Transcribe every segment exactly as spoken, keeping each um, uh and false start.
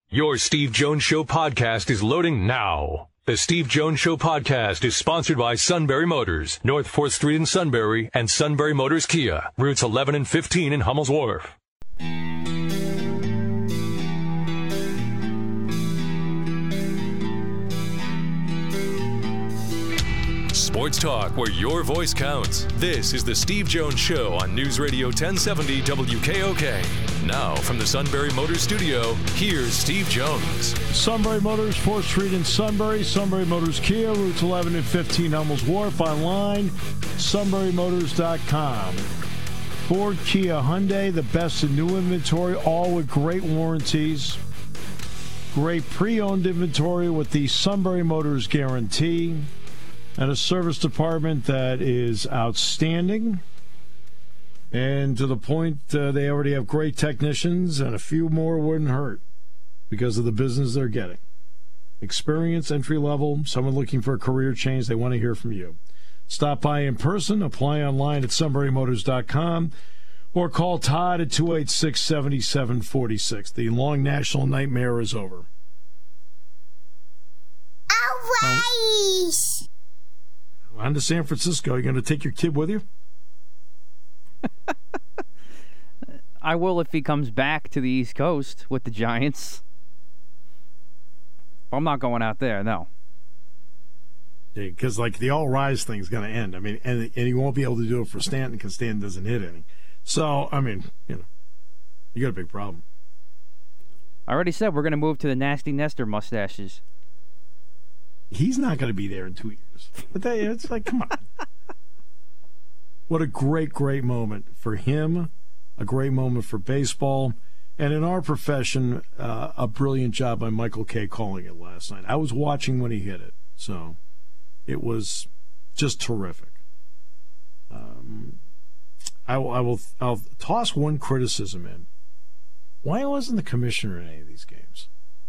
Your Steve Jones Show podcast is loading now. The Steve Jones Show podcast is sponsored by Sunbury Motors, North fourth Street in Sunbury, and Sunbury Motors Kia, routes eleven and fifteen in Hummel's Wharf. Sports talk where your voice counts. This is the Steve Jones Show on News Radio ten seventy W K O K. Now from the Sunbury Motors studio, here's Steve Jones. Sunbury Motors, fourth Street in Sunbury. Sunbury Motors Kia, routes eleven and fifteen, Hummel's Wharf. Online, sunbury motors dot com. Ford, Kia, Hyundai, the best in new inventory, all with great warranties. Great pre-owned inventory with the Sunbury Motors guarantee. And a service department that is outstanding. And to the point, uh, they already have great technicians, and a few more wouldn't hurt because of the business they're getting. Experience, entry level, someone looking for a career change, they want to hear from you. Stop by in person, apply online at sunbury motors dot com, or call Todd at two eight six, seven seven four six. The long national nightmare is over. All right. On to San Francisco. You going to take your kid with you? I will if he comes back to the East Coast with the Giants. I'm not going out there, no. Because, yeah, like, the all-rise thing's going to end. I mean, and, and he won't be able to do it for Stanton because Stanton doesn't hit any. So, I mean, you know, you got a big problem. I already said we're going to move to the Nasty Nestor mustaches. He's not going to be there in two years. But they, it's like, come on. What a great, great moment for him, a great moment for baseball, and in our profession, uh, a brilliant job by Michael Kay calling it last night. I was watching when he hit it, so it was just terrific. Um, I, I will I'll toss one criticism in. Why wasn't the commissioner in any of these games?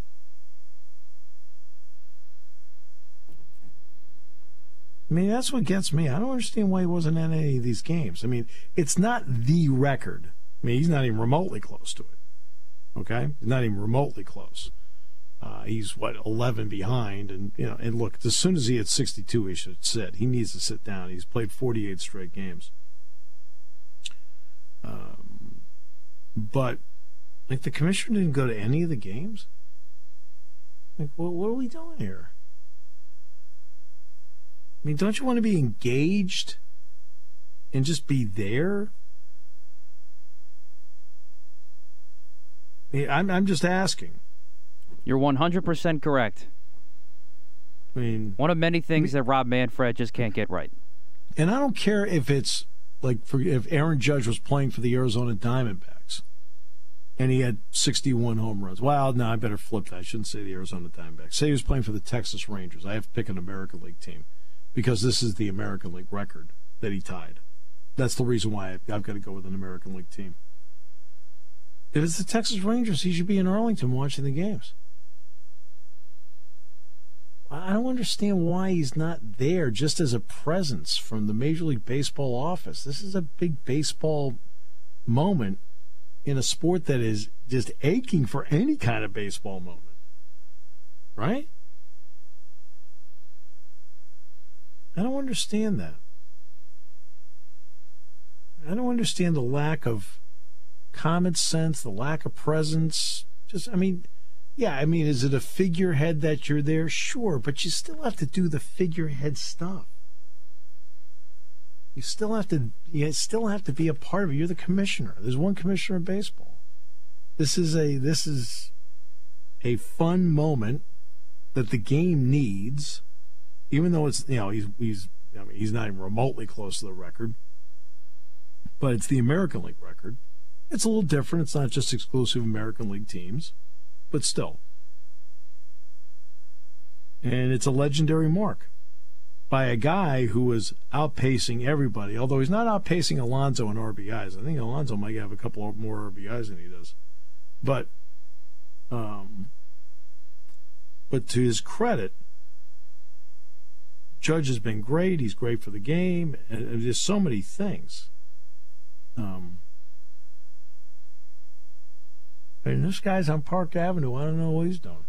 I mean, that's what gets me. I don't understand why he wasn't in any of these games. I mean, it's not the record. I mean, he's not even remotely close to it. Okay? He's not even remotely close. Uh, he's, what, eleven behind. And, you know, and look, as soon as he hit sixty-two, he should sit. He needs to sit down. He's played forty-eight straight games. Um, but, like, the commissioner didn't go to any of the games? Like, well, what are we doing here? I mean, don't you want to be engaged and just be there? I mean, I'm, I'm just asking. You're one hundred percent correct. I mean, one of many things I mean, that Rob Manfred just can't get right. And I don't care if it's like for, if Aaron Judge was playing for the Arizona Diamondbacks and he had sixty-one home runs. Well, no, I better flip that. I shouldn't say the Arizona Diamondbacks. Say he was playing for the Texas Rangers. I have to pick an American League team, because this is the American League record that he tied. That's the reason why I've got to go with an American League team. If it's the Texas Rangers, he should be in Arlington watching the games. I don't understand why he's not there just as a presence from the Major League Baseball office. This is a big baseball moment in a sport that is just aching for any kind of baseball moment. Right? I don't understand that. I don't understand the lack of common sense, the lack of presence. Just, I mean, yeah, I mean, is it a figurehead that you're there? Sure, but you still have to do the figurehead stuff. You still have to, you still have to be a part of it. You're the commissioner. There's one commissioner of baseball. This is a, this is a fun moment that the game needs. Even though it's, you know, he's he's I mean, he's not even remotely close to the record, but it's the American League record. It's a little different. It's not just exclusive American League teams, but still. And it's a legendary mark by a guy who was outpacing everybody, although he's not outpacing Alonso in R B Is. I think Alonso might have a couple more R B Is than he does. But, um, but to his credit, Judge has been great. He's great for the game. And there's so many things. Um, And this guy's on Park Avenue. I don't know what he's doing.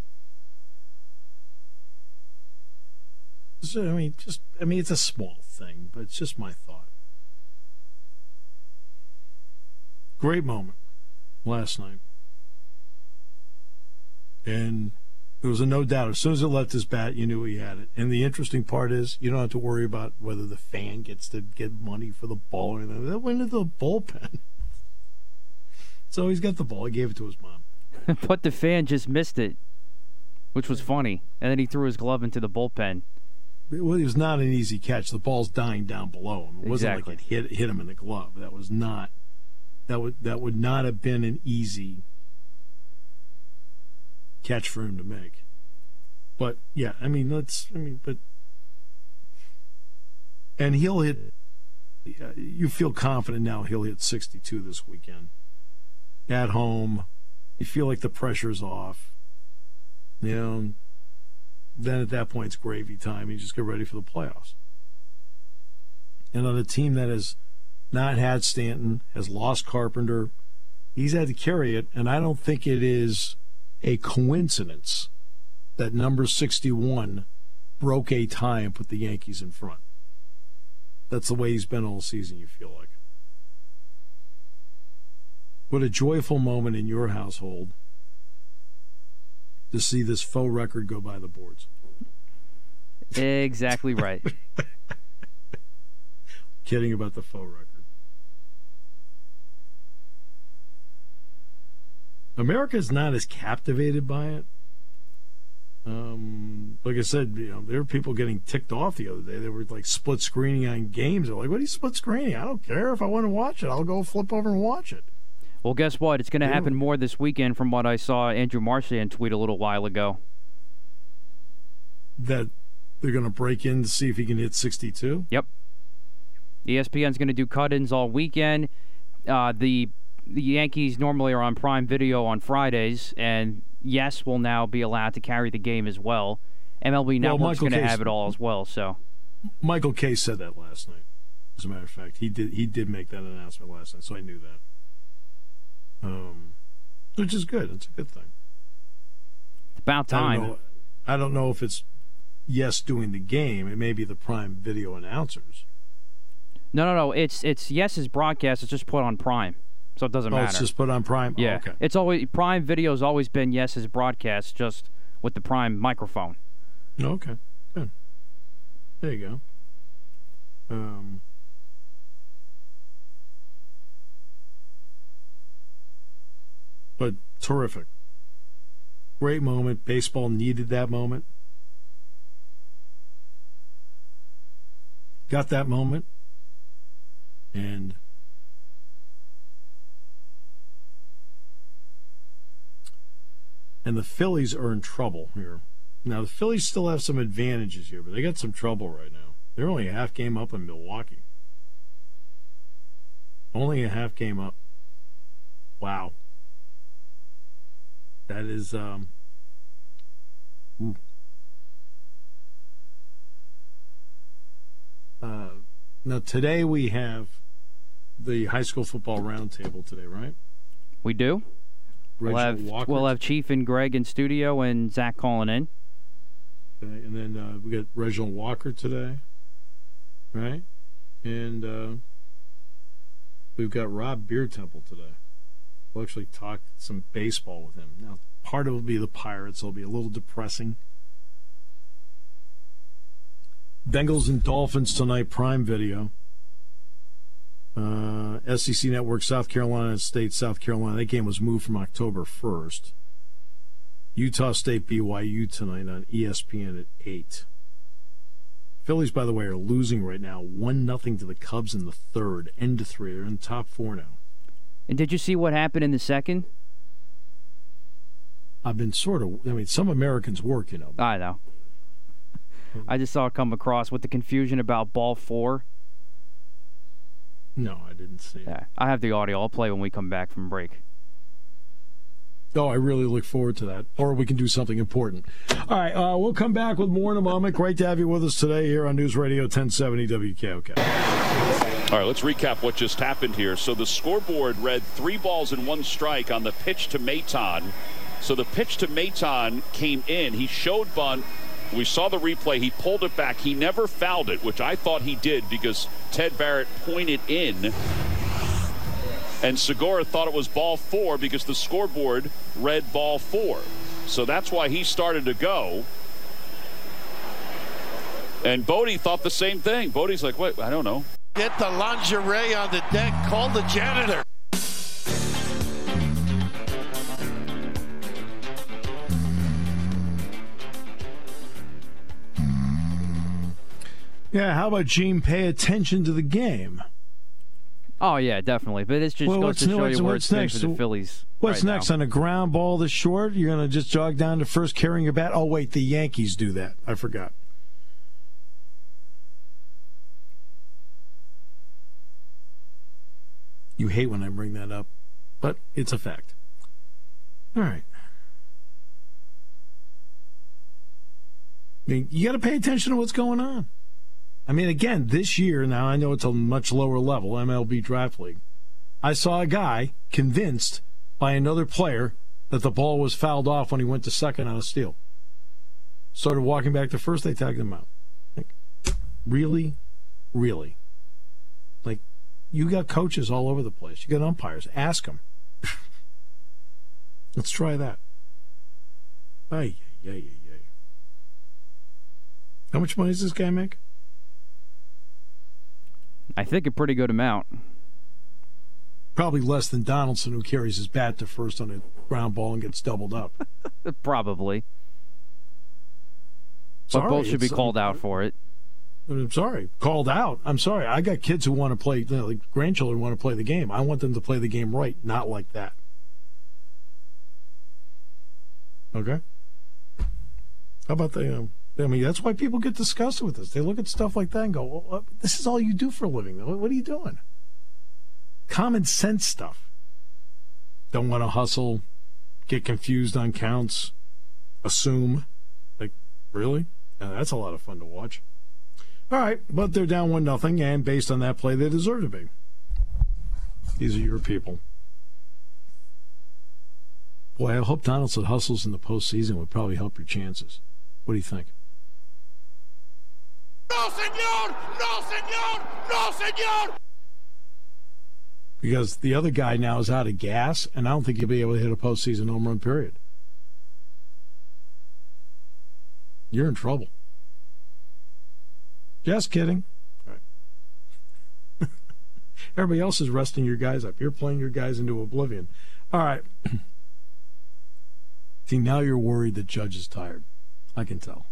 So, I mean, just I mean, it's a small thing, but it's just my thought. Great moment last night. And there was a no doubt. As soon as it left his bat, you knew he had it. And the interesting part is you don't have to worry about whether the fan gets to get money for the ball or anything. That went into the bullpen. So he's got the ball. He gave it to his mom. But the fan just missed it, which was funny. And then he threw his glove into the bullpen. It was not an easy catch. The ball's dying down below him. It wasn't Exactly. like it hit hit him in the glove. That was not. That would that would not have been an easy catch for him to make. But yeah, I mean, let's. I mean, but and he'll hit. You feel confident now. He'll hit sixty-two this weekend at home. You feel like the pressure's off. You know. Then at that point, it's gravy time. You just get ready for the playoffs. And on a team that has not had Stanton, has lost Carpenter, he's had to carry it. And I don't think it is a coincidence that number sixty-one broke a tie and put the Yankees in front. That's the way he's been all season, you feel like. What a joyful moment in your household to see this faux record go by the boards. Exactly right. Kidding about the faux record. America's not as captivated by it. Um, like I said, you know, there were people getting ticked off the other day. They were like split screening on games. They're like, "What are you split screening? I don't care. If I want to watch it, I'll go flip over and watch it." Well, guess what? It's going to Yeah. happen more this weekend from what I saw Andrew Marchand tweet a little while ago. That they're going to break in to see if he can hit sixty-two? Yep. E S P N's going to do cut-ins all weekend. Uh, the the Yankees normally are on Prime Video on Fridays, and Yes will now be allowed to carry the game as well. M L B Well, Network's Michael going to Case- have it all as well. So Michael Kay said that last night. As a matter of fact, he did he did make that announcement last night, so I knew that. Um, which is good. It's a good thing. it's about I don't time. know, I don't know if it's Yes doing the game. It may be the Prime Video announcers. No, no, no. It's it's Yes's broadcast. It's just put on Prime, so it doesn't Oh, matter. it's just put on Prime? yeah, Oh, okay. it's always Prime Video's always been Yes's broadcast, just with the Prime microphone. Okay. Good. There you go. Um, but terrific. Great moment. Baseball needed that moment. Got that moment. And and the Phillies are in trouble here. Now, the Phillies still have some advantages here, but they got some trouble right now. They're only a half game up in Milwaukee. Only a half game up. Wow. That is, um... ooh. Uh, now, today we have the high school football roundtable today, right? We do. We'll have, Reginald Walker. we'll have Chief and Greg in studio and Zach calling in. Okay, and then uh, we got Reginald Walker today, right? And uh, we've got Rob Beertemple today. We'll actually talk some baseball with him. Now, part of it will be the Pirates. It'll be a little depressing. Bengals and Dolphins tonight, Prime Video. Uh, S E C Network, South Carolina State, South Carolina. That game was moved from October first. Utah State, B Y U tonight on E S P N at eight. Phillies, by the way, are losing right now, one nothing to the Cubs in the third. End to three. They're in the top four now. And did you see what happened in the second? I've been sort of, I mean, some Americans work, you know. I know. I just saw it come across with the confusion about ball four. No, I didn't see it. Yeah, I have the audio. I'll play when we come back from break. Oh, I really look forward to that. Or we can do something important. All right, uh, we'll come back with more in a moment. Great to have you with us today here on News Radio ten seventy W K O K. All right, let's recap what just happened here. So the scoreboard read three balls and one strike on the pitch to Maton. So the pitch to Maton came in. He showed bunt. We saw the replay. He pulled it back. He never fouled it, which I thought he did because Ted Barrett pointed in. And Segura thought it was ball four because the scoreboard read ball four. So that's why he started to go. And Bodie thought the same thing. Bodie's like, wait, I don't know. Get the lingerie on the deck. Call the janitor. Yeah, how about Gene pay attention to the game? Oh, yeah, definitely. But it's just well, goes to show what's, you where what's it's been next? for the Phillies. What's right next? now. On a ground ball this short, you're going to just jog down to first carrying your bat? Oh, wait, the Yankees do that. I forgot. You hate when I bring that up, but it's a fact. All right. I mean, you got to pay attention to what's going on. I mean, again, this year, now I know it's a much lower level, M L B Draft League. I saw a guy convinced by another player that the ball was fouled off when he went to second on a steal. Started walking back to first, they tagged him out. Like, really? Really? Like, you got coaches all over the place. You got umpires. Ask them. Let's try that. Ay, ay, ay, ay. How much money does this guy make? I think a pretty good amount. Probably less than Donaldson, who carries his bat to first on a ground ball and gets doubled up. Probably. Sorry, but both should be it's, called uh, out for it. I'm sorry. Called out. I'm sorry. I got kids who want to play, you know, like grandchildren want to play the game. I want them to play the game right, not like that. Okay? How about the, um, I mean, that's why people get disgusted with this. They look at stuff like that and go, well, what, this is all you do for a living. What, what are you doing? Common sense stuff. Don't want to hustle, get confused on counts, assume. Like, really? Yeah, that's a lot of fun to watch. All right, but they're down one nothing, and based on that play, they deserve to be. These are your people. Boy, I hope Donaldson hustles in the postseason would probably help your chances. What do you think? No, senor! No, senor! No, senor! Because the other guy now is out of gas, and I don't think he'll be able to hit a postseason home run, period. You're in trouble. Just kidding. All right. Everybody else is resting your guys up. You're playing your guys into oblivion. All right. See, now you're worried that Judge is tired. I can tell.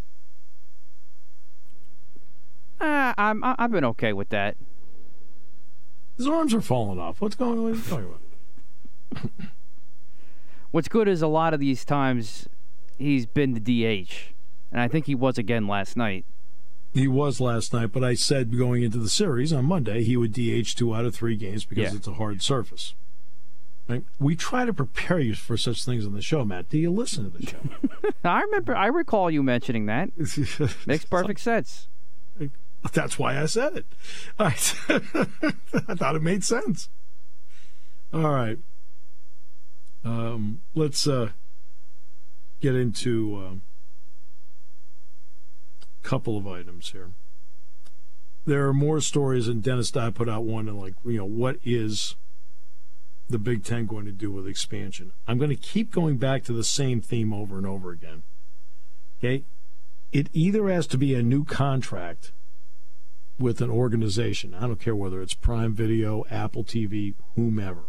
Uh, I'm, I've been okay with that. His arms are falling off. What's going on? What are you talking about? What's good is a lot of these times he's been the D H, and I think he was again last night. He was last night, but I said going into the series on Monday he would D H two out of three games because yeah. it's a hard surface. Right? We try to prepare you for such things on the show, Matt. Do you listen to the show? I remember. I recall you mentioning that. Makes perfect sense. That's why I said it. All right. I thought it made sense. All right. Um, let's uh, get into a um, couple of items here. There are more stories, and Dennis Dye put out one, and like, you know, what is the Big Ten going to do with expansion? I'm going to keep going back to the same theme over and over again. Okay? It either has to be a new contract with an organization. I don't care whether it's Prime Video, Apple T V, whomever.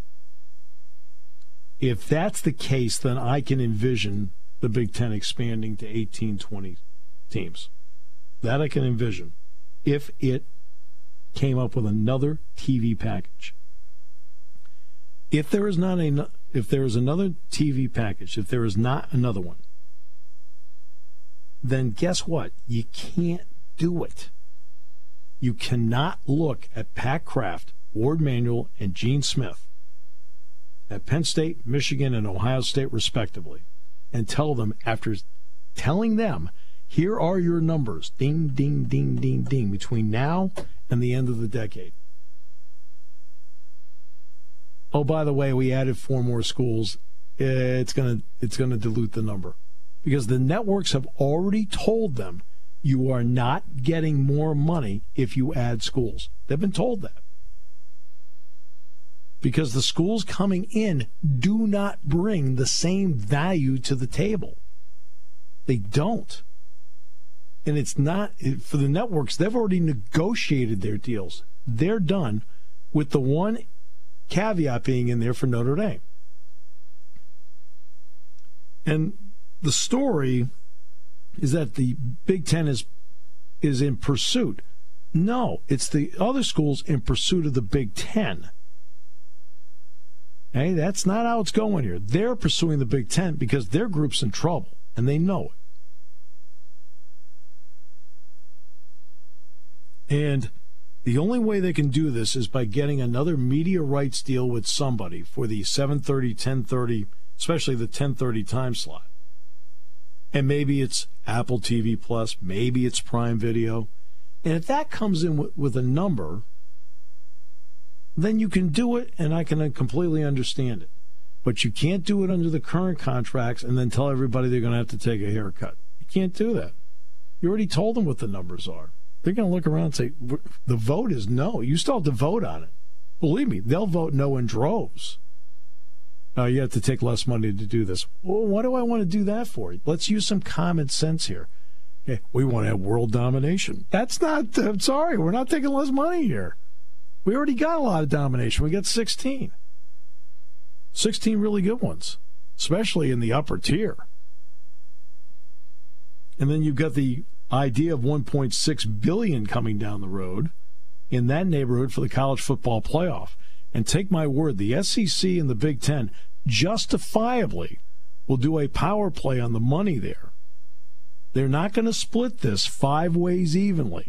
If that's the case, then I can envision the Big Ten expanding to eighteen, twenty teams. That I can envision. If it came up with another T V package. If there is not a, if there is another T V package, if there is not another one, then guess what? You can't do it. You cannot look at Pat Kraft, Ward Manuel, and Gene Smith at Penn State, Michigan, and Ohio State, respectively, and tell them, after telling them, here are your numbers, ding, ding, ding, ding, ding, between now and the end of the decade. Oh, by the way, we added four more schools. It's going to it's going to dilute the number because the networks have already told them you are not getting more money if you add schools. They've been told that. Because the schools coming in do not bring the same value to the table. They don't. And it's not, for the networks, they've already negotiated their deals. They're done, with the one caveat being in there for Notre Dame. And the story is that the Big Ten is is in pursuit. No, it's the other schools in pursuit of the Big Ten. Hey, that's not how it's going here. They're pursuing the Big Ten because their group's in trouble, and they know it. And the only way they can do this is by getting another media rights deal with somebody for the seven thirty, ten thirty, especially the ten thirty time slot. And maybe it's Apple T V Plus, maybe it's Prime Video. And if that comes in with, with a number, then you can do it, and I can completely understand it. But you can't do it under the current contracts and then tell everybody they're going to have to take a haircut. You can't do that. You already told them what the numbers are. They're going to look around and say, the vote is no. You still have to vote on it. Believe me, they'll vote no in droves. Uh, you have to take less money to do this. Well, what do I want to do that for? Let's use some common sense here. Okay, we want to have world domination. That's not, I'm sorry, we're not taking less money here. We already got a lot of domination. We got sixteen. sixteen really good ones, especially in the upper tier. And then you've got the idea of one point six billion dollars coming down the road in that neighborhood for the college football playoff. And take my word, the S E C and the Big Ten justifiably will do a power play on the money there. They're not going to split this five ways evenly.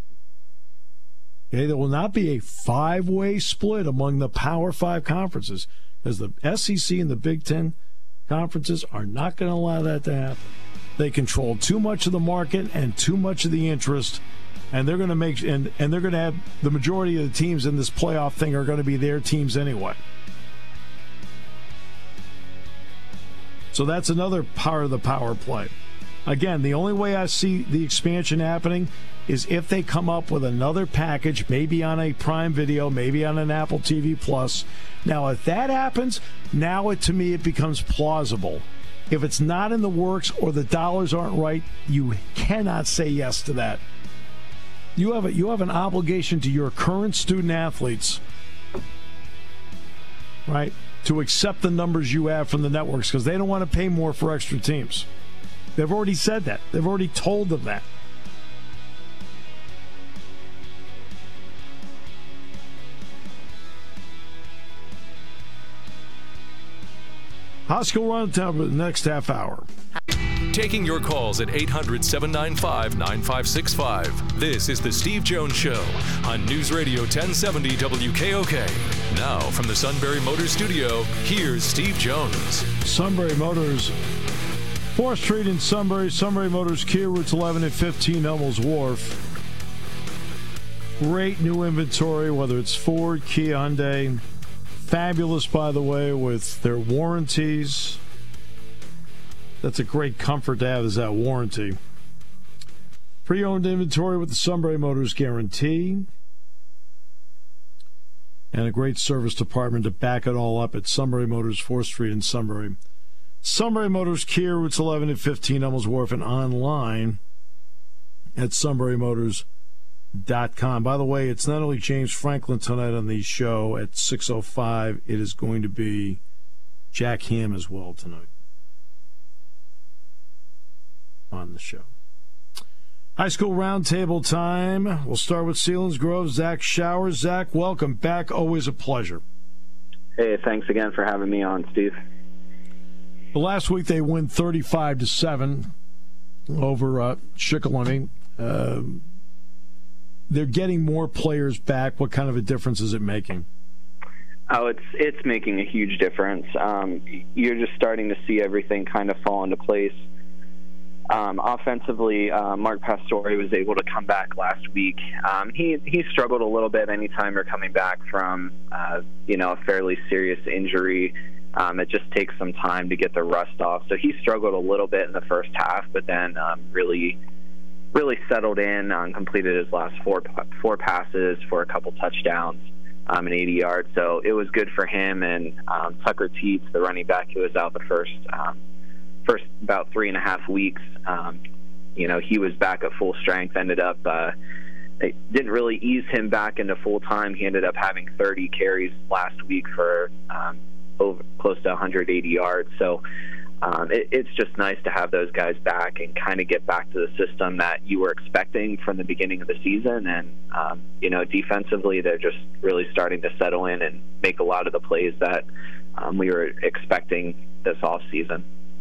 Okay, there will not be a five-way split among the Power Five conferences because the S E C and the Big Ten conferences are not going to allow that to happen. They control too much of the market and too much of the interest, and they're going to make and, and they're going to have the majority of the teams in this playoff thing are going to be their teams anyway. So that's another part of the power play. Again, the only way I see the expansion happening is if they come up with another package, maybe on a Prime Video, maybe on an Apple T V Plus. Now, if that happens, now it, to me it becomes plausible. If it's not in the works or the dollars aren't right, you cannot say yes to that. You have a, you have an obligation to your current student athletes, right, to accept the numbers you have from the networks because they don't want to pay more for extra teams. They've already said that. They've already told them that. High School Roundtable for the next half hour. Taking your calls at eight hundred, seven nine five, nine five six five. This is The Steve Jones Show on News Radio ten seventy W K O K. Now, from the Sunbury Motors Studio, here's Steve Jones. Sunbury Motors, fourth Street in Sunbury. Sunbury Motors Kia, routes eleven and fifteen, Hummels Wharf. Great new inventory, whether it's Ford, Kia, Hyundai. Fabulous, by the way, with their warranties. That's a great comfort to have, is that warranty. Pre-owned inventory with the Sunbury Motors guarantee. And a great service department to back it all up at Sunbury Motors, fourth Street in Sunbury. Sunbury Motors Kia, routes eleven and fifteen, Hummels Wharf, and online at sunbury motors dot com. By the way, it's not only James Franklin tonight on the show at six oh five, it is going to be Jack Ham as well tonight on the show. High School Roundtable time. We'll start with Selinsgrove. Zach Showers. Zach, welcome back. Always a pleasure. Hey, thanks again for having me on, Steve. Well, last week they win thirty-five to seven over uh, Shikellamy. Um, they're getting more players back. What kind of a difference is it making? Oh, it's it's making a huge difference. Um, you're just starting to see everything kind of fall into place. Um, offensively, uh, Mark Pastore was able to come back last week. Um, he he struggled a little bit anytime you're coming back from uh, you know a fairly serious injury. Um, it just takes some time to get the rust off. So he struggled a little bit in the first half, but then um, really really settled in, um, completed his last four four passes for a couple touchdowns um, and eighty yards. So it was good for him. And um, Tucker Teets, the running back who was out the first um, first about three and a half weeks, um, you know, he was back at full strength, ended up, uh, they didn't really ease him back into full time. He ended up having thirty carries last week for um, over close to one hundred eighty yards. So um, it, it's just nice to have those guys back and kind of get back to the system that you were expecting from the beginning of the season. And, um, you know, defensively, they're just really starting to settle in and make a lot of the plays that um, we were expecting this offseason.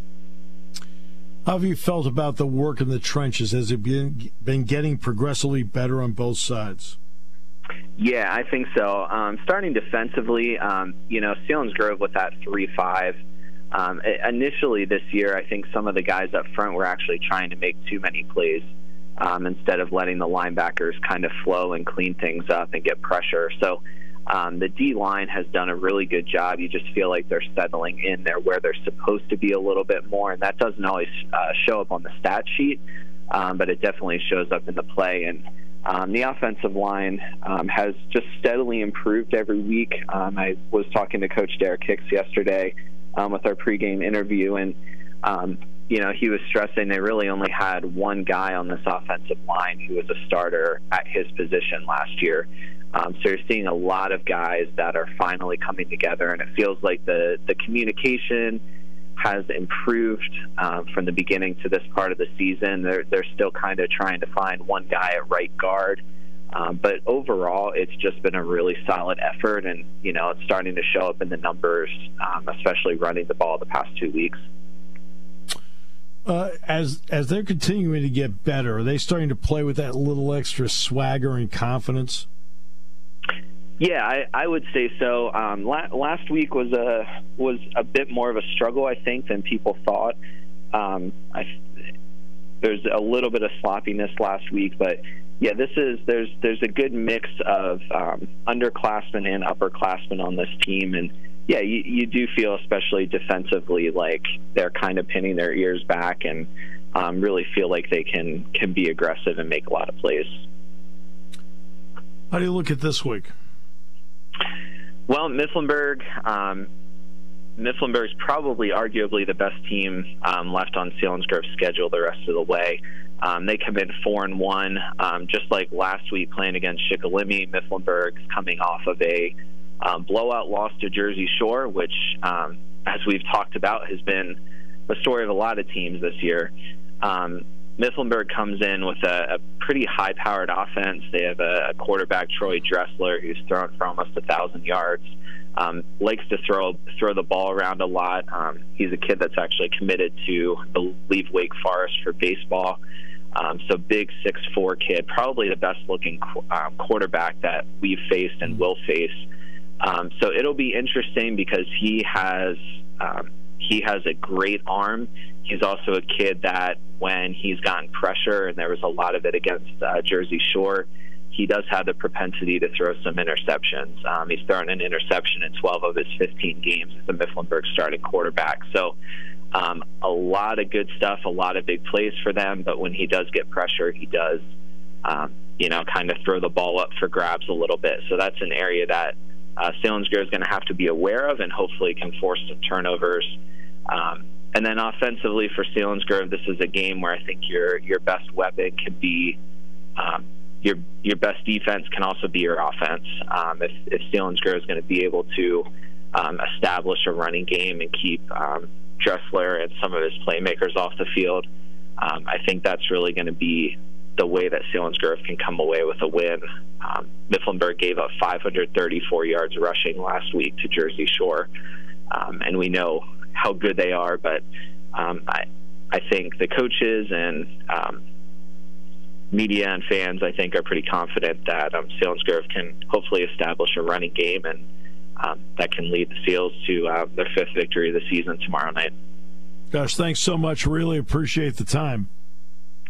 How have you felt about the work in the trenches? Has it been, been getting progressively better on both sides? Yeah, I think so. Um, starting defensively, um, you know, Selinsgrove with that three five. Um, initially this year, I think some of the guys up front were actually trying to make too many plays um, instead of letting the linebackers kind of flow and clean things up and get pressure. So Um, the D-line has done a really good job. You just feel like they're settling in there where they're supposed to be a little bit more, and that doesn't always uh, show up on the stat sheet, um, but it definitely shows up in the play. And um, the offensive line um, has just steadily improved every week. Um, I was talking to Coach Derek Hicks yesterday um, with our pregame interview, and um, you know, he was stressing they really only had one guy on this offensive line who was a starter at his position last year. Um, so you're seeing a lot of guys that are finally coming together, and it feels like the, the communication has improved um, from the beginning to this part of the season. They're, they're still kind of trying to find one guy at right guard. Um, but overall, it's just been a really solid effort, and, you know, it's starting to show up in the numbers, um, especially running the ball the past two weeks. Uh, as as they're continuing to get better, are they starting to play with that little extra swagger and confidence? Yeah, I, I would say so. Um, la- last week was a was a bit more of a struggle, I think, than people thought. Um, I, there's a little bit of sloppiness last week, but yeah, this is there's there's a good mix of um, underclassmen and upperclassmen on this team, and yeah, you, you do feel, especially defensively, like they're kind of pinning their ears back and um, really feel like they can can be aggressive and make a lot of plays. How do you look at this week? Well, Mifflinburg, um, Mifflinburg's probably arguably the best team um, left on Selinsgrove's schedule the rest of the way. Um, they come in four and one, um, just like last week playing against Shikellamy. Mifflinburg's coming off of a um, blowout loss to Jersey Shore, which, um, as we've talked about, has been the story of a lot of teams this year. Um, Mifflinburg comes in with a, a pretty high-powered offense. They have a, a quarterback, Troy Dressler, who's thrown for almost a thousand yards. Um, likes to throw throw the ball around a lot. Um, he's a kid that's actually committed to, I believe, Wake Forest for baseball. Um, so big six foot four kid, probably the best-looking uh, quarterback that we've faced and will face. Um, so it'll be interesting because he has um, he has a great arm. He's also a kid that when he's gotten pressure, and there was a lot of it against uh, Jersey Shore, he does have the propensity to throw some interceptions. Um, he's thrown an interception in twelve of his fifteen games as a Mifflinburg starting quarterback. So um, a lot of good stuff, a lot of big plays for them, but when he does get pressure, he does, um, you know, kind of throw the ball up for grabs a little bit. So that's an area that uh, Selinsgrove is going to have to be aware of and hopefully can force some turnovers. Um, And then offensively for Selinsgrove, this is a game where I think your your best weapon can be um, your your best defense can also be your offense. Um, if if Selinsgrove is going to be able to um, establish a running game and keep um, Dressler and some of his playmakers off the field, um, I think that's really going to be the way that Selinsgrove can come away with a win. Um, Mifflinburg gave up five hundred thirty-four yards rushing last week to Jersey Shore, um, and we know how good they are, but um, I, I think the coaches and um, media and fans, I think, are pretty confident that um, Selinsgrove can hopefully establish a running game, and um, that can lead the Seals to uh, their fifth victory of the season tomorrow night. Gosh, thanks so much. Really appreciate the time.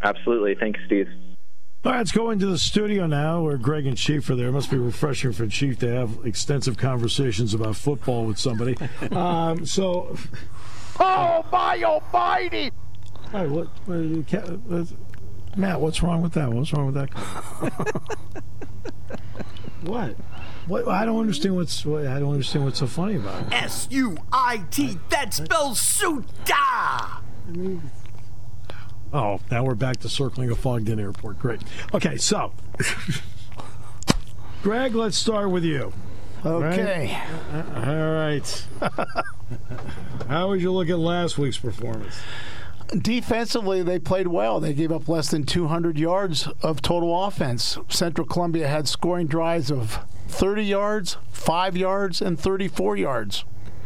Absolutely. Thanks, Steve. All right, let's go into the studio now where Greg and Chief are there. It must be refreshing for Chief to have extensive conversations about football with somebody. um, so, Oh, my almighty! all right, what, what, Matt, what's wrong with that? What's wrong with that? What? What? I don't understand what's. What, I don't understand what's so funny about it. S U I T, that spells Suda! Oh, now we're back to circling a fogged-in airport. Great. Okay, so, Greg, let's start with you. Okay. Right? All right. How would you look at last week's performance? Defensively, they played well. They gave up less than two hundred yards of total offense. Central Columbia had scoring drives of thirty yards, five yards, and thirty-four yards.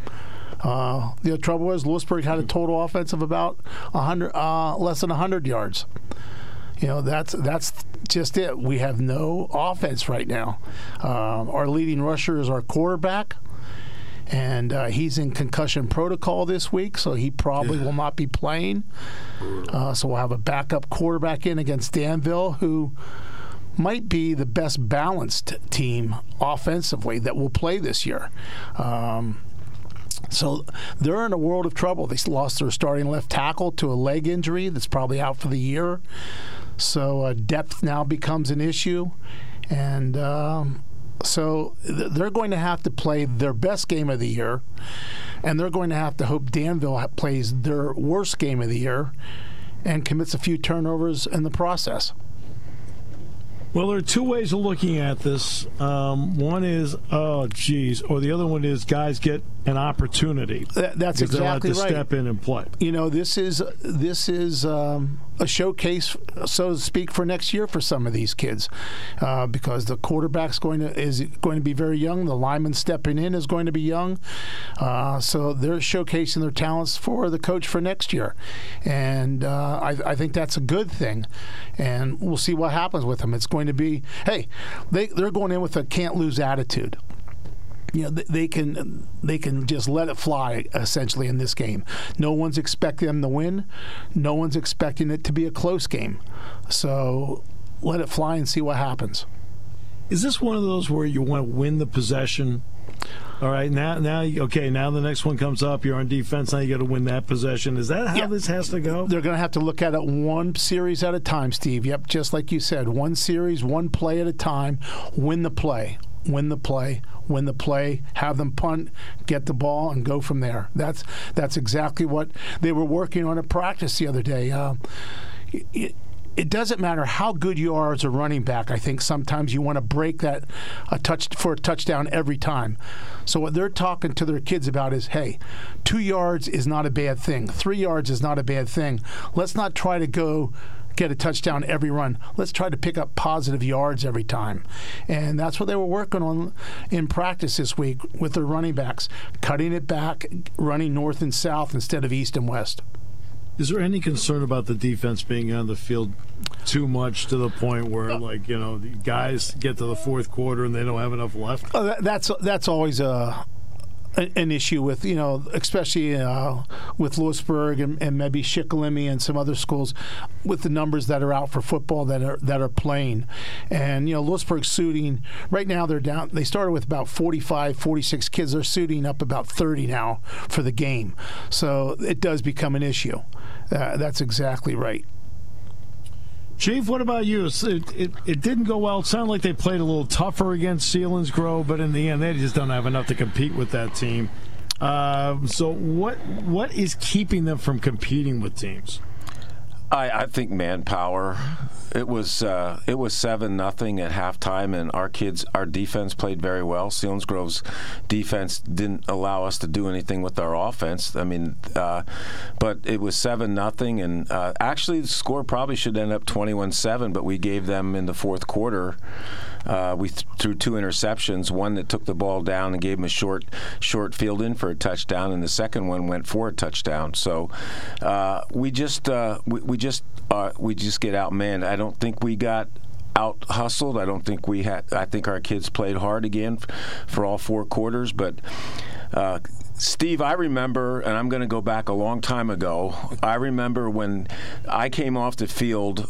Uh, the trouble was Lewisburg had a total offense of about one hundred, uh, less than one hundred yards. You know, that's that's just it. We have no offense right now. Uh, our leading rusher is our quarterback, and uh, he's in concussion protocol this week, so he probably will not be playing. Uh, so we'll have a backup quarterback in against Danville, who might be the best balanced team offensively that will play this year. Um, So they're in a world of trouble. They lost their starting left tackle to a leg injury that's probably out for the year. So uh, depth now becomes an issue. And um, so th- they're going to have to play their best game of the year. And they're going to have to hope Danville ha- plays their worst game of the year and commits a few turnovers in the process. Well, there are two ways of looking at this. Um, one is, oh, geez, or the other one is guys get an opportunity. That, that's exactly exactly right. To right. step in and play. You know, this is this is um, a showcase, so to speak, for next year for some of these kids, uh, because the quarterback's going to is going to be very young. The lineman stepping in is going to be young, uh, so they're showcasing their talents for the coach for next year, and uh, I, I think that's a good thing. And we'll see what happens with them. It's going to be, hey, they they're going in with a can't lose attitude. You know, they can they can just let it fly, essentially, in this game. No one's expecting them to win. No one's expecting it to be a close game. So let it fly and see what happens. Is this one of those where you want to win the possession? All right, now, now, okay, now the next one comes up. You're on defense. Now you got to win that possession. Is that how Yeah. this has to go? They're going to have to look at it one series at a time, Steve. Yep, just like you said, one series, one play at a time. Win the play. Win the play, win the play, have them punt, get the ball, and go from there. That's that's exactly what they were working on at practice the other day. Uh, it, it doesn't matter how good you are as a running back. I think sometimes you want to break that a touch for a touchdown every time. So what they're talking to their kids about is, hey, two yards is not a bad thing. Three yards is not a bad thing. Let's not try to go get a touchdown every run. Let's try to pick up positive yards every time. And that's what they were working on in practice this week with their running backs, cutting it back, running north and south instead of east and west. Is there any concern about the defense being on the field too much to the point where, like, you know, the guys get to the fourth quarter and they don't have enough left? Oh, that, that's that's always a an issue with, you know, especially uh, with Lewisburg and, and maybe Shikellamy and some other schools with the numbers that are out for football that are that are playing. And, you know, Lewisburg's suiting, right now they're down, they started with about forty-five, forty-six kids. They're suiting up about thirty now for the game. So it does become an issue. Uh, that's exactly right. Chief, what about you? It, it, it didn't go well. It sounded like they played a little tougher against Selinsgrove, but in the end, they just don't have enough to compete with that team. Uh, so what what is keeping them from competing with teams? I, I think manpower. It was uh, it was seven nothing at halftime, and our kids, our defense played very well. Selinsgrove's defense didn't allow us to do anything with our offense. I mean, uh, but it was seven nothing, and uh, actually the score probably should end up twenty-one seven, but we gave them in the fourth quarter. Uh, we th- threw two interceptions, one that took the ball down and gave him a short short field in for a touchdown, and the second one went for a touchdown. So uh, we just uh, we, we just uh, we just get outmanned. I don't think we got out hustled. I don't think we had. I think our kids played hard again f- for all four quarters, but. Uh, Steve, I remember, and I'm going to go back a long time ago, I remember when I came off the field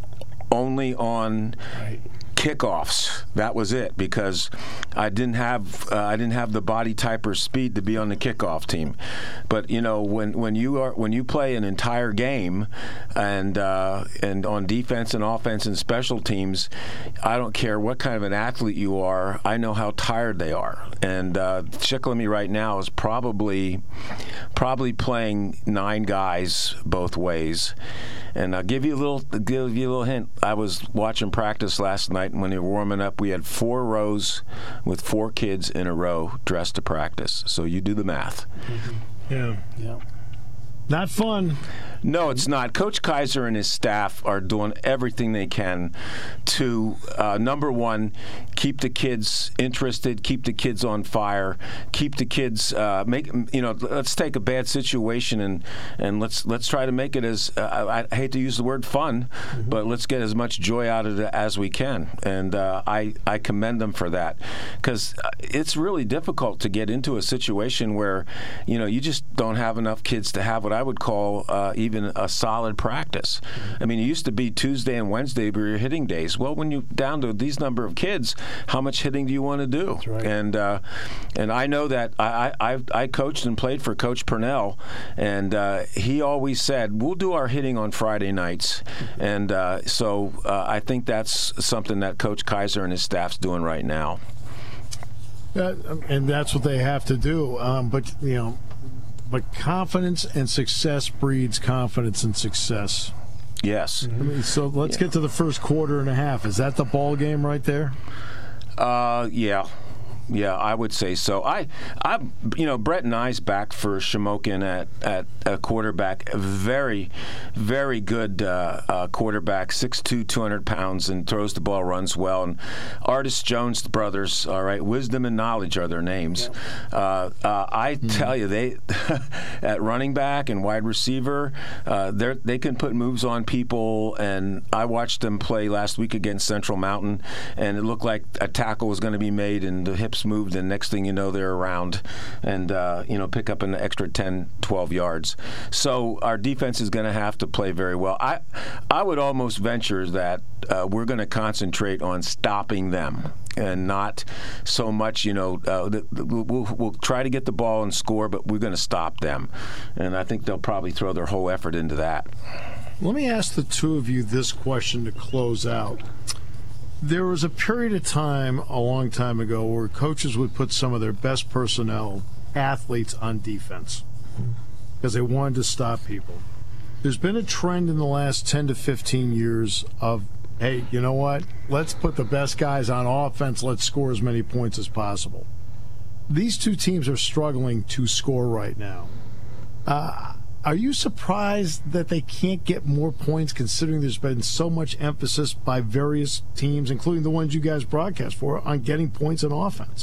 only on right. kickoffs. That was it, because I didn't have uh, I didn't have the body type or speed to be on the kickoff team. But you know, when, when you are when you play an entire game, and uh, and on defense and offense and special teams, I don't care what kind of an athlete you are. I know how tired they are. And uh, Shikellamy right now is probably probably playing nine guys both ways. And I'll give you a little give you a little hint. I was watching practice last night, and when they were warming up, we had four rows with four kids in a row dressed to practice. So you do the math. Mm-hmm. Yeah. Yeah. Not fun. No, it's not. Coach Kaiser and his staff are doing everything they can to, uh, number one, keep the kids interested, keep the kids on fire, keep the kids uh, make. You know, let's take a bad situation and and let's let's try to make it as uh, I hate to use the word fun, mm-hmm. but let's get as much joy out of it as we can. And uh, I I commend them for that, because it's really difficult to get into a situation where you know you just don't have enough kids to have what I would call uh, even a solid practice. I mean, it used to be Tuesday and Wednesday were your hitting days. Well, when you're down to these number of kids, how much hitting do you want to do? That's right. And uh, and I know that I, I I coached and played for Coach Purnell, and uh, he always said, we'll do our hitting on Friday nights. And uh, so uh, I think that's something that Coach Kaiser and his staff's doing right now. That, and that's what they have to do. Um, but, you know, But confidence and success breeds confidence and success. Yes. I mean, so let's yeah. get to the first quarter and a half. Is that the ball game right there? Uh, yeah. Yeah, I would say so. I, I, you know, Brett Nye's back for Shamokin at at a quarterback. A very, very good uh, uh, quarterback. six two, two hundred pounds, and throws the ball, runs well. And Artis Jones brothers, all right, Wisdom and Knowledge are their names. Yeah. Uh, uh, I mm-hmm. tell you, they at running back and wide receiver, uh, they they can put moves on people. And I watched them play last week against Central Mountain, and it looked like a tackle was going to be made, and the hips moved, and next thing you know, they're around and uh, you know pick up an extra ten, twelve yards. So our defense is going to have to play very well. I I would almost venture that uh, we're going to concentrate on stopping them and not so much, you know, uh, the, the, we'll, we'll try to get the ball and score, but we're going to stop them. And I think they'll probably throw their whole effort into that. Let me ask the two of you this question to close out. There was a period of time a long time ago where coaches would put some of their best personnel, athletes, on defense because they wanted to stop people. There's been a trend in the last ten to fifteen years of, hey, you know what? Let's put the best guys on offense. Let's score as many points as possible. These two teams are struggling to score right now. Uh, Are you surprised that they can't get more points, considering there's been so much emphasis by various teams, including the ones you guys broadcast for, on getting points in offense?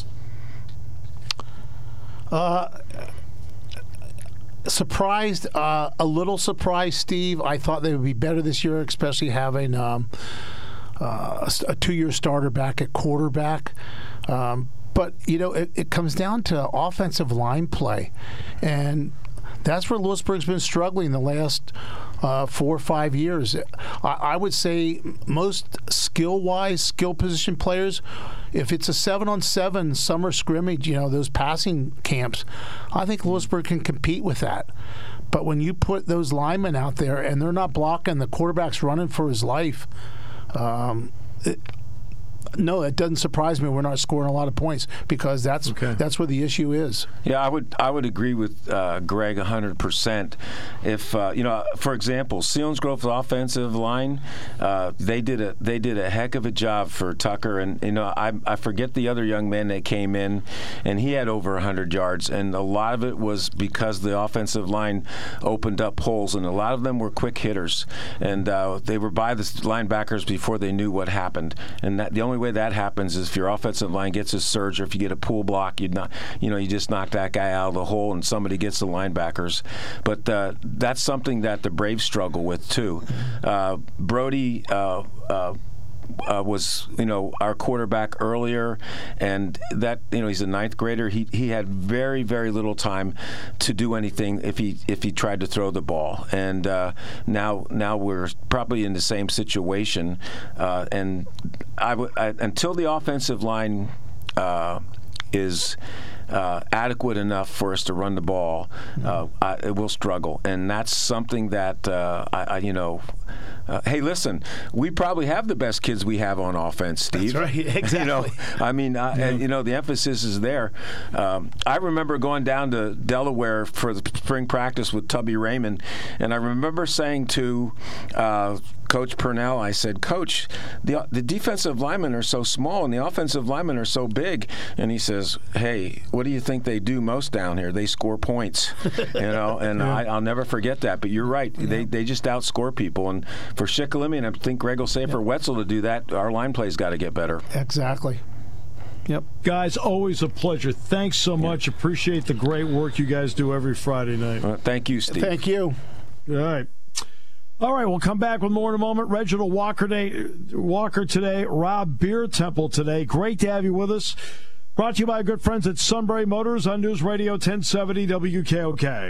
Uh, surprised, uh, a little surprised, Steve. I thought they would be better this year, especially having um, uh, a two-year starter back at quarterback. Um, but, you know, it, it comes down to offensive line play. And that's where Lewisburg's been struggling the last uh, four or five years. I, I would say most skill-wise, skill position players, if it's a seven-on-seven summer scrimmage, you know, those passing camps, I think Lewisburg can compete with that. But when you put those linemen out there and they're not blocking, the quarterback's running for his life, um, it, no, it doesn't surprise me we're not scoring a lot of points, because that's okay. that's where the issue is. Yeah, I would I would agree with uh, Greg one hundred percent. If uh, you know, for example, Selinsgrove's offensive line, uh, they did a they did a heck of a job for Tucker, and you know I I forget the other young man that came in, and he had over one hundred yards, and a lot of it was because the offensive line opened up holes, and a lot of them were quick hitters, and uh, they were by the linebackers before they knew what happened, and that the only way that happens is if your offensive line gets a surge, or if you get a pull block, you not, you know, you just knock that guy out of the hole, and somebody gets the linebackers. But uh, that's something that the Braves struggle with too. Uh, Brody. Uh, uh, uh, was, you know, our quarterback earlier, and that, you know, he's a ninth grader. He he had very very little time to do anything if he if he tried to throw the ball, and uh, now now we're probably in the same situation, uh, and I, w- I until the offensive line uh, is. Uh, adequate enough for us to run the ball, uh, I, it will struggle, and that's something that uh, I, I, you know. Uh, hey, listen, we probably have the best kids we have on offense, Steve. That's right, exactly. You know, I mean, uh, yeah. and, you know, the emphasis is there. Um, I remember going down to Delaware for the spring practice with Tubby Raymond, and I remember saying to uh, Coach Purnell, I said, Coach, the the defensive linemen are so small and the offensive linemen are so big. And he says, hey, what do you think they do most down here? They score points, you know, and yeah. I, I'll never forget that. But you're right. Yeah. They they just outscore people. And for Shikellamy, and I think Greg will say yeah. for Wetzel to do that, our line play's got to get better. Exactly. Yep. Guys, always a pleasure. Thanks so much. Yeah. Appreciate the great work you guys do every Friday night. Uh, thank you, Steve. Thank you. All right. All right, we'll come back with more in a moment. Reginald Walker, day, Walker today, Rob Beer Temple today. Great to have you with us. Brought to you by good friends at Sunbury Motors on News Radio ten seventy W K O K.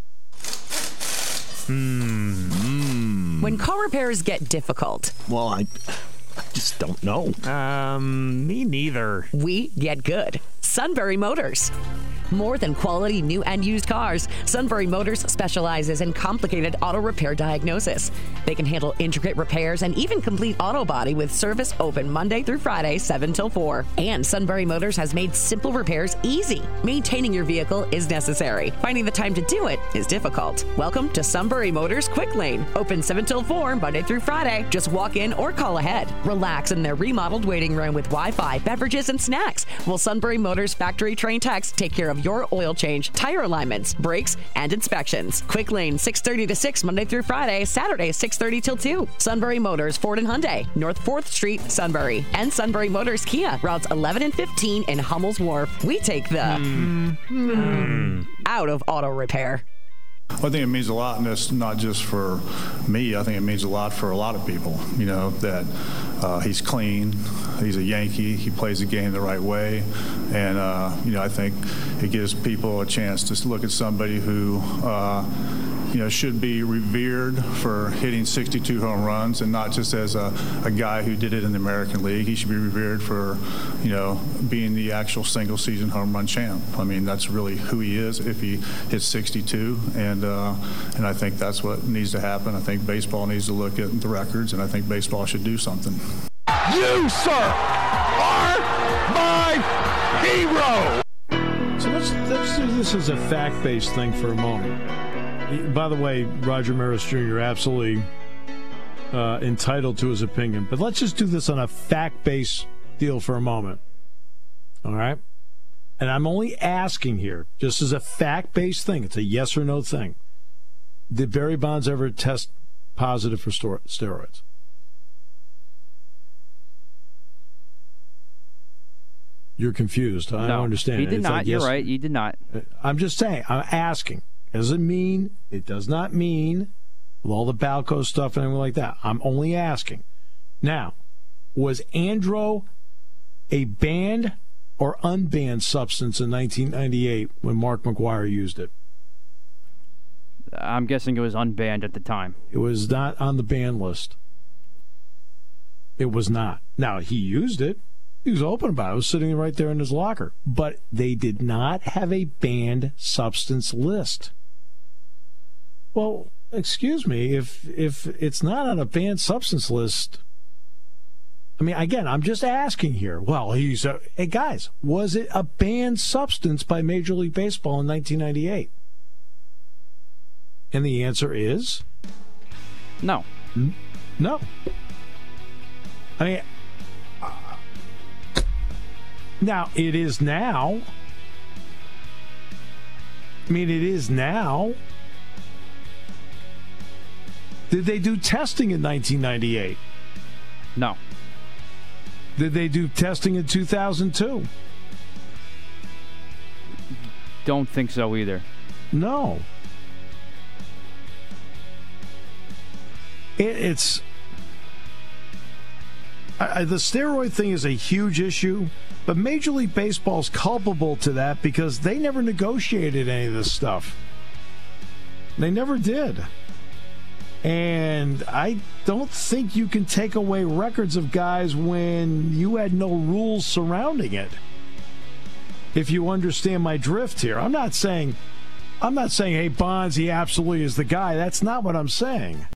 Mm-hmm. When car repairs get difficult. Well, I, I just don't know. Um, me neither. We get good. Sunbury Motors. More than quality new and used cars, Sunbury Motors specializes in complicated auto repair diagnosis. They can handle intricate repairs and even complete auto body with service open Monday through Friday, seven till four. And Sunbury Motors has made simple repairs easy. Maintaining your vehicle is necessary. Finding the time to do it is difficult. Welcome to Sunbury Motors Quick Lane. Open seven till four, Monday through Friday. Just walk in or call ahead. Relax in their remodeled waiting room with Wi-Fi, beverages, and snacks. While Sunbury Motors factory trained techs take care of your oil change, tire alignments, brakes, and inspections. Quick Lane, six thirty to six, Monday through Friday, Saturday, six thirty till two. Sunbury Motors, Ford and Hyundai, North fourth Street, Sunbury. And Sunbury Motors Kia, routes eleven and fifteen in Hummel's Wharf. We take the mm. Mm. out of auto repair. Well, I think it means a lot, and it's not just for me. I think it means a lot for a lot of people, you know, that uh, he's clean, he's a Yankee, he plays the game the right way, and, uh, you know, I think it gives people a chance to look at somebody who, uh, you know, should be revered for hitting sixty-two home runs, and not just as a, a guy who did it in the American League. He should be revered for, you know, being the actual single-season home run champ. I mean, that's really who he is if he hits sixty-two, and uh, and I think that's what needs to happen. I think baseball needs to look at the records, and I think baseball should do something. You, sir, are my hero! So let's, let's do this as a fact-based thing for a moment. By the way, Roger Maris Junior, you're absolutely uh, entitled to his opinion. But let's just do this on a fact-based deal for a moment. All right? And I'm only asking here, just as a fact-based thing. It's a yes or no thing. Did Barry Bonds ever test positive for steroids? You're confused. I no, don't understand. He did it's not. Like, You're yes, right. You did not. I'm just saying. I'm asking. Doesn't mean, it does not mean, with all the Balco stuff and everything like that. I'm only asking. Now, was Andro a banned or unbanned substance in nineteen ninety-eight when Mark McGwire used it? I'm guessing it was unbanned at the time. It was not on the ban list. It was not. Now, he used it. He was open about it. It was sitting right there in his locker. But they did not have a banned substance list. Well, excuse me, if if it's not on a banned substance list, I mean, again, I'm just asking here. Well, he's a, hey, guys, was it a banned substance by Major League Baseball in nineteen ninety-eight? And the answer is? No. N- no. I mean, uh, now, it is now. I mean, it is now. Did they do testing in nineteen ninety-eight? No. Did they do testing in two thousand two? Don't think so either. No. It, it's... I, the steroid thing is a huge issue, but Major League Baseball's culpable to that because they never negotiated any of this stuff. They never did. And I don't think you can take away records of guys when you had no rules surrounding it. If you understand my drift here. I'm not saying I'm not saying, hey, Bonds, he absolutely is the guy. That's not what I'm saying.